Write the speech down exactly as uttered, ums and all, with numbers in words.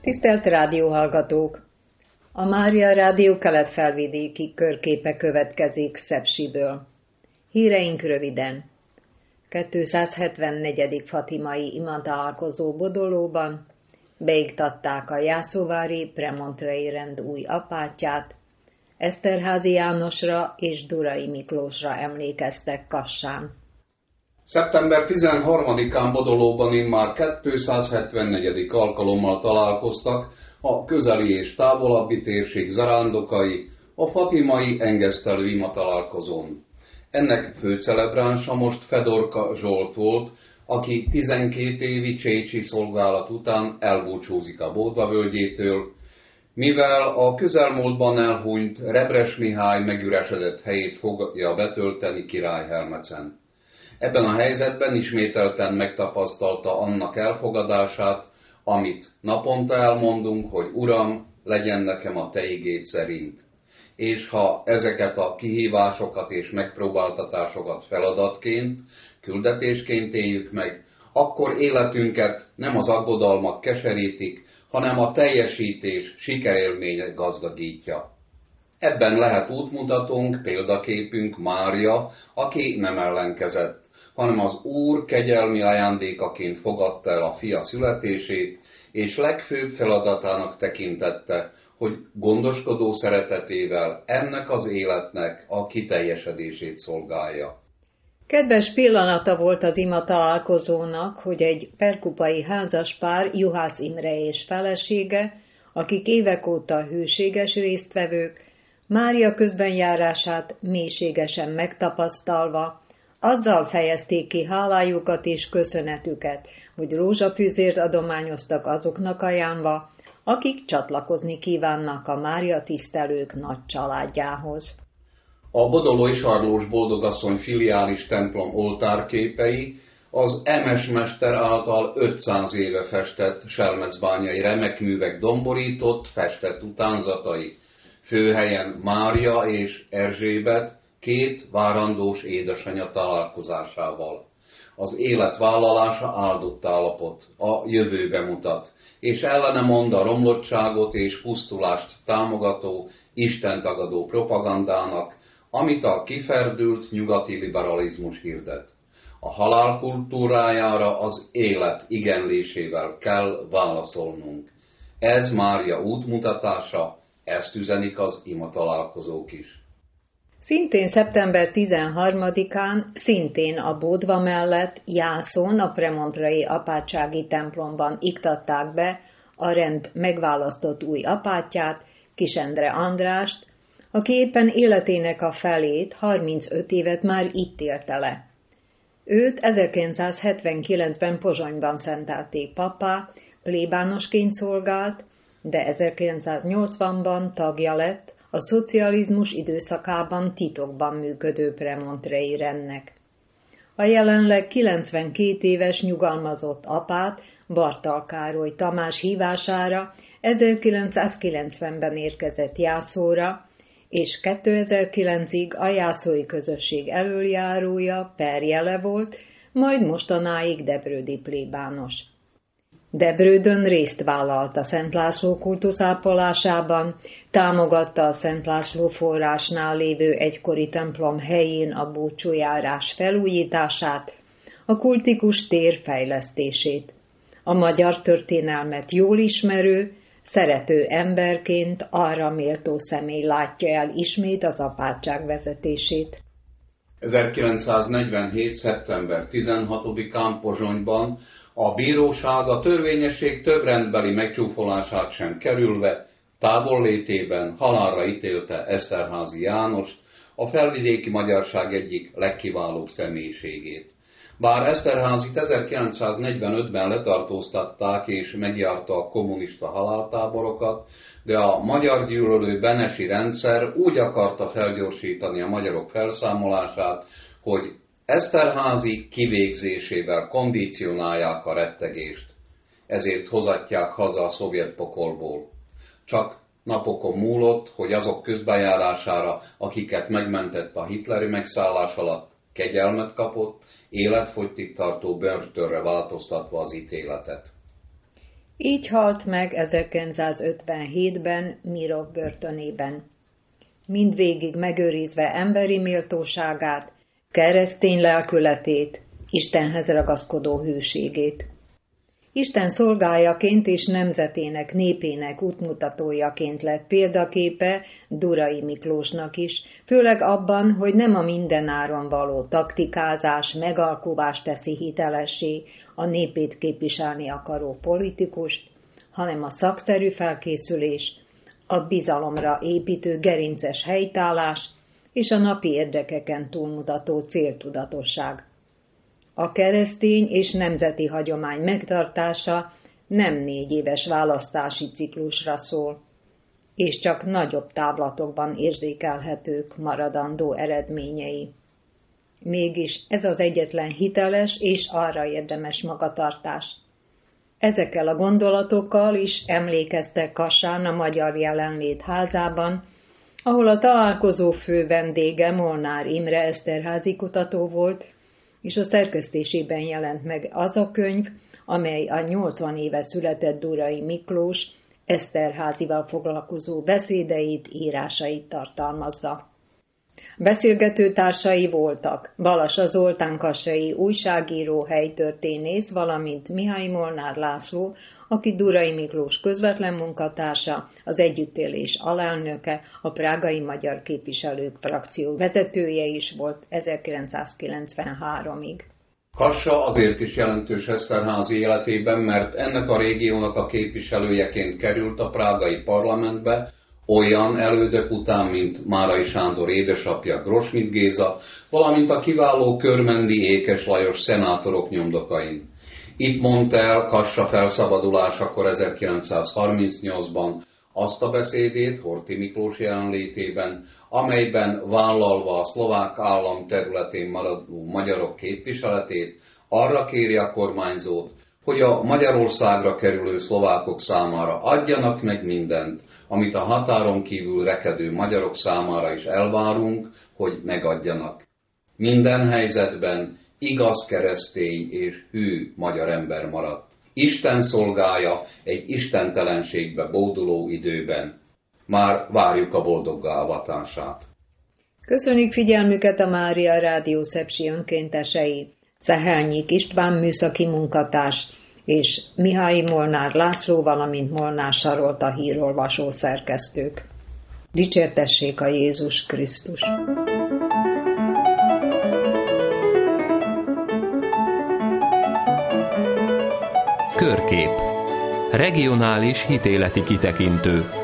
Tisztelt rádióhallgatók! A Mária Rádió kelet-felvidéki körképe következik Szepsiből. Híreink röviden. kétszázhetvennegyedik fatimai imatalálkozó Bodolóban beiktatták a jászóvári Premontrei rend új apátját, Eszterházy Jánosra és Durai Miklósra emlékeztek Kassán. szeptember tizenharmadikán Bodolóban immár kétszázhetvennegyedik alkalommal találkoztak a közeli és távolabbi térség zarándokai a fatimai engesztelő imatalálkozón. Ennek főcelebránsa most Fedorka Zsolt volt, aki tizenkét évi csécsi szolgálat után elbúcsúzik a Bódva völgyétől, mivel a közelmúltban elhunyt Rebres Mihály megüresedett helyét fogja betölteni Király Hermecen. Ebben a helyzetben ismételten megtapasztalta annak elfogadását, amit naponta elmondunk, hogy Uram, legyen nekem a te igéd szerint. És ha ezeket a kihívásokat és megpróbáltatásokat feladatként, küldetésként éljük meg, akkor életünket nem az aggodalmak keserítik, hanem a teljesítés sikerélménye gazdagítja. Ebben lehet útmutatónk, példaképünk Mária, aki nem ellenkezett, hanem az Úr kegyelmi ajándékaként fogadta el a fia születését, és legfőbb feladatának tekintette, hogy gondoskodó szeretetével ennek az életnek a kiteljesedését szolgálja. Kedves pillanata volt az ima találkozónak, hogy egy perkupai házaspár, Juhász Imre és felesége, akik évek óta hűséges résztvevők, Mária közbenjárását mélységesen megtapasztalva, azzal fejezték ki hálájukat és köszönetüket, hogy rózsafűzért adományoztak azoknak ajánlva, akik csatlakozni kívánnak a Mária tisztelők nagy családjához. A bodolói Sarlós Boldogasszony filiális templom oltárképei az emes mester által ötszáz éve festett selmecbányai remekművek domborított, festett utánzatai. Főhelyen Mária és Erzsébet két várandós édesanyja találkozásával. Az élet vállalása áldott állapot, a jövőbe mutat, és ellene mond a romlottságot és pusztulást támogató, istentagadó propagandának, amit a kiferdült nyugati liberalizmus hirdet. A halál kultúrájára az élet igenlésével kell válaszolnunk. Ez Mária útmutatása, ezt üzenik az imatalálkozók is. Szintén szeptember tizenharmadikán, szintén a Bódva mellett Jászón a premontrei apátsági templomban iktatták be a rend megválasztott új apátját, Kis Endre Andrást, aki éppen életének a felét, harmincöt évet már itt élte le. Őt ezerkilencszázhetvenkilencben Pozsonyban szentelték pappá, plébánosként szolgált, de ezerkilencszáznyolcvanban tagja lett a szocializmus időszakában titokban működő premontrei rendnek. A jelenleg kilencvenkét éves nyugalmazott apát Bartal Károly Tamás hívására ezerkilencszázkilencvenben érkezett Jászóra, és kétezer-kilencig a jászói közösség elöljárója, perjele volt, majd mostanáig debrődi plébános. Debrődön részt vállalt a Szent László kultuszápolásában, támogatta a Szent László forrásnál lévő egykori templom helyén a búcsújárás felújítását, a kultikus tér fejlesztését. A magyar történelmet jól ismerő, szerető emberként arra méltó személy látja el ismét az apátság vezetését. ezerkilencszáznegyvenhét. szeptember tizenhatodikán Pozsonyban a bíróság a törvényesség több rendbeli megcsúfolását sem kerülve távollétében halálra ítélte Eszterházy Jánost, a felvidéki magyarság egyik legkiválóbb személyiségét. Bár Eszterházit ezerkilencszáznegyvenötben letartóztatták és megjárta a kommunista haláltáborokat, de a magyar gyűlölő benesi rendszer úgy akarta felgyorsítani a magyarok felszámolását, hogy Eszterházy kivégzésével kondicionálják a rettegést. Ezért hozatják haza a szovjet pokolból. Csak napokon múlott, hogy azok közbenjárására, akiket megmentett a hitleri megszállás alatt, kegyelmet kapott, életfogytig tartó börtönre változtatva az ítéletet. Így halt meg ezerkilencszázötvenhétben Mirov börtönében. Mindvégig megőrizve emberi méltóságát, keresztény lelkületét, Istenhez ragaszkodó hűségét. Isten szolgájaként és nemzetének, népének útmutatójaként lett példaképe Durai Miklósnak is, főleg abban, hogy nem a mindenáron való taktikázás, megalkuvás teszi hitelessé a népét képviselni akaró politikust, hanem a szakszerű felkészülés, a bizalomra építő gerinces helytállás és a napi érdekeken túlmutató céltudatosság. A keresztény és nemzeti hagyomány megtartása nem négy éves választási ciklusra szól, és csak nagyobb távlatokban érzékelhetők maradandó eredményei. Mégis ez az egyetlen hiteles és arra érdemes magatartás. Ezekkel a gondolatokkal is emlékeztek Kassán a Magyar Jelenlét házában, ahol a találkozó fő vendége Molnár Imre eszterházi kutató volt, és a szerkesztésében jelent meg az a könyv, amely a nyolcvan éve született Durai Miklós Eszterházival foglalkozó beszédeit, írásait tartalmazza. Beszélgető társai voltak Balassa Zoltán kassai újságíró, helytörténész, valamint Mihály Molnár László, aki Durai Miklós közvetlen munkatársa, az együttélés alelnöke, a prágai magyar képviselők frakció vezetője is volt ezerkilencszázkilencvenháromig. Kassa azért is jelentős Eszterházy életében, mert ennek a régiónak a képviselőjeként került a prágai parlamentbe, olyan elődök után, mint Márai Sándor édesapja Grosnyit Géza, valamint a kiváló körmendi Ékes Lajos szenátorok nyomdokain. Itt mondta el Kassa felszabadulásakor ezerkilencszázharmincnyolcban azt a beszédét Horthy Miklós jelenlétében, amelyben vállalva a szlovák állam területén maradó magyarok képviseletét, arra kéri a kormányzót, hogy a Magyarországra kerülő szlovákok számára adjanak meg mindent, amit a határon kívül rekedő magyarok számára is elvárunk, hogy megadjanak. Minden helyzetben igaz keresztény és hű magyar ember maradt. Isten szolgája egy istentelenségbe bóduló időben. Már várjuk a boldoggá avatását. Köszönjük figyelmüket a Mária Rádió Szepsi önkéntesei, Szehelnyik István műszaki munkatárs és Mihály Molnár László, valamint Molnár Sarolta hírolvasó szerkesztők. Dicsértessék a Jézus Krisztus! Körkép. Regionális hitéleti kitekintő.